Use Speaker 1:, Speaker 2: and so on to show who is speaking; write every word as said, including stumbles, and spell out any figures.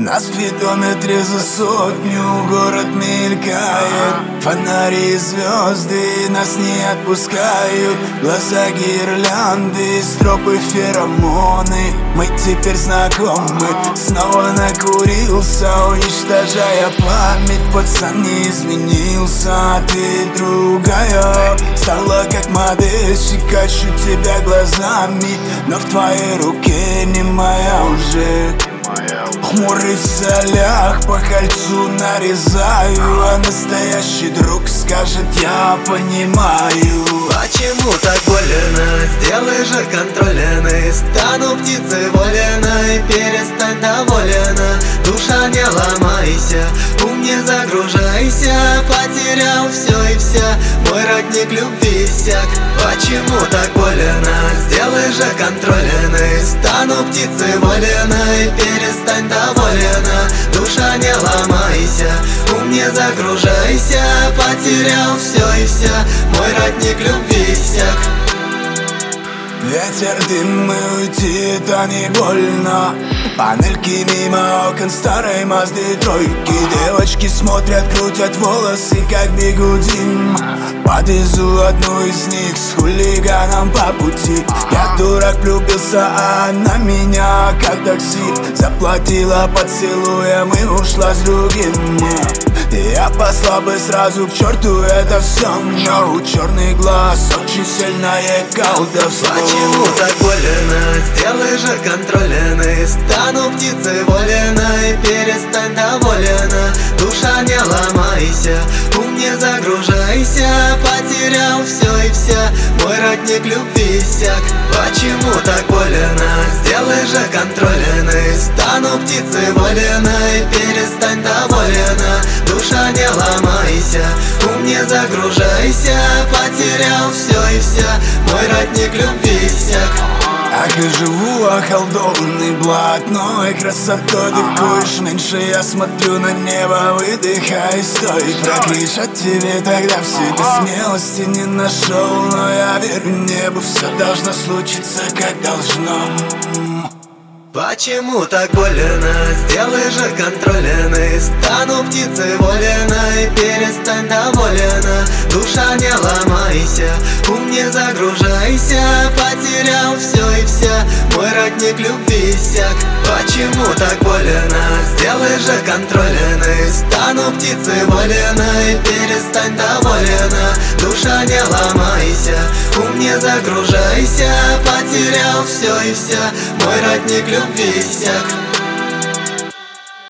Speaker 1: На спидометре за сотню город мелькает. Фонари и звезды нас не отпускают. Глаза гирлянды, стропы феромоны. Мы теперь знакомы. Снова накурился, уничтожая память. Пацан не изменился, а ты другая. Стала как модельщик, ищу тебя глазами, но в твоей руке не моя уже. Хмурый в солях, по кольцу нарезаю, а настоящий друг скажет: я понимаю.
Speaker 2: Почему так больно? Сделай же контрольный. Стану птицей воленой, перестань доволена. Душа, не ломайся, ум не загружайся. Потерял все и вся, мой родник любви иссяк. Почему так больно? Сделай же контрольный. Стану птицей воленой, перестань доволена. Душа, не ломайся, ум не загружайся. Потерял все и вся, мой родник любви иссяк.
Speaker 1: Ветер, дым, и уйти это не больно. Панельки мимо окон старой Мазды тройки. Девочки смотрят, крутят волосы, как бигудим. Подвезу одну из них с хулиганом по пути. Я дурак влюбился, а она меня как такси. Заплатила поцелуем и ушла с другим. Я послал бы сразу к черту это все, но у черный глаз очень сильное колдовство.
Speaker 2: Почему так больно? Сделай же контрольный. Стану птицей воленой, перестань доволена. Душа, не ломайся, ум не загружайся. Потерял все и вся, мой родник любви иссяк. Почему так больно? Сделай же контрольный. Стану птицей воленой, перестань доволена. Душа, не ломайся, ум не загружайся. Потерял все и вся, мой родник любви иссяк.
Speaker 1: Ах, и живу околдованный блатной красотой. Дыкуешь меньше, я смотрю на небо, выдыхай, стой. Прокричать тебе тогда в себе смелости не нашел, но я верю небу, все должно случиться как должно.
Speaker 2: Почему так больно? Сделай же контрольный. Стану птицей воленой, перестань доволена. Душа, не ломайся, ум не загружайся. Потерял все и вся, мой родник любви иссяк. Почему так больно? Сделай же контрольный. Стану птицей воленой, перестань доволена. Душа, не ломайся, ум не загружайся. Потерял все и вся, мой родник любви иссяк.